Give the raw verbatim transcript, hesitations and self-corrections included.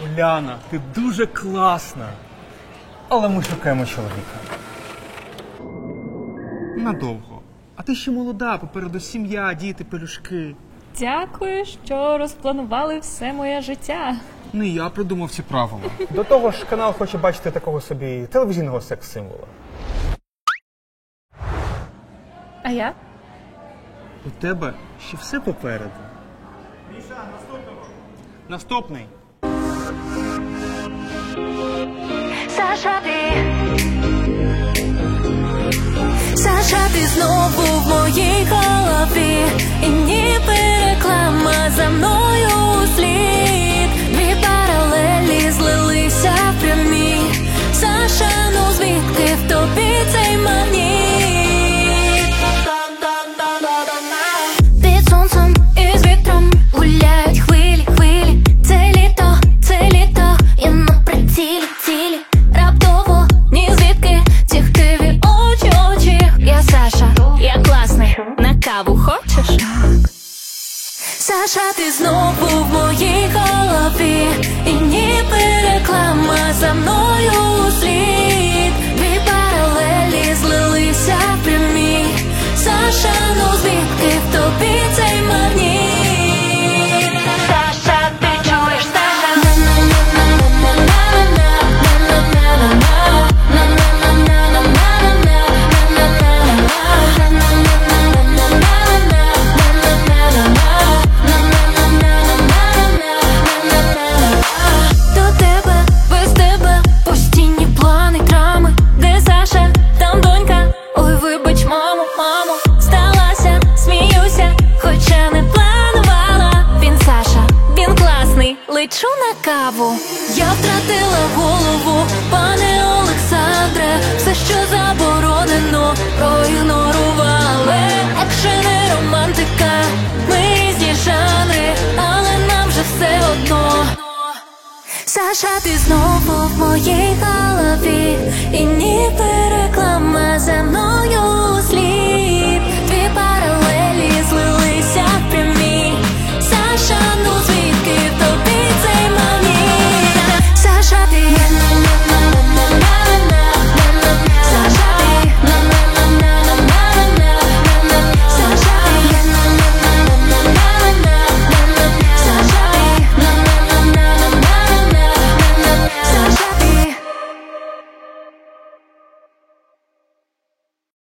Ляна, ти дуже класна. Але ми шукаємо чоловіка. Надовго. А ти ще молода, попереду сім'я, діти, пелюшки. Дякую, що розпланували все моє життя. Не я придумав ці правила. До того ж, канал хоче бачити такого собі телевізійного секс-символа. А я? У тебе ще все попереду. Міша, наступного. Наступний. Саша, ти Саша, ти знову в моїй голові, і ніби реклама за мною услід. Дві паралелі злилися в прямі. Саша, ну звідки в тобі цей магніт? Під сонцем і з вітром гуляють хвилі, хвилі. Це літо, це літо, я на прицілі, цілі. Раптово, ні звідки, ці хтиві очі, очі. Я Саша, я класний, на каву хочеш? Саша, ти знову в моїй голові, і ніби реклама за мною услід. Дві паралелі злилися в прямі. Саша, ну звідки в тобі цей магніт? Саша, ти чуєш, Саша? До тебе, без тебе, постійні плани, драми. Де Саша, там донька. Ой, вибач, мамо, мамо. Здалася, сміюся, хоча не планувала. Він Саша, він класний, лечу на каву. Я втратила голову, пане Олександре. Все, що заборонено, проігнорували. Екшени, романтика, ми різні жанри, але нам вже все одно. Саша, ти знову в моїй голові, і ніби реклама за мною услід.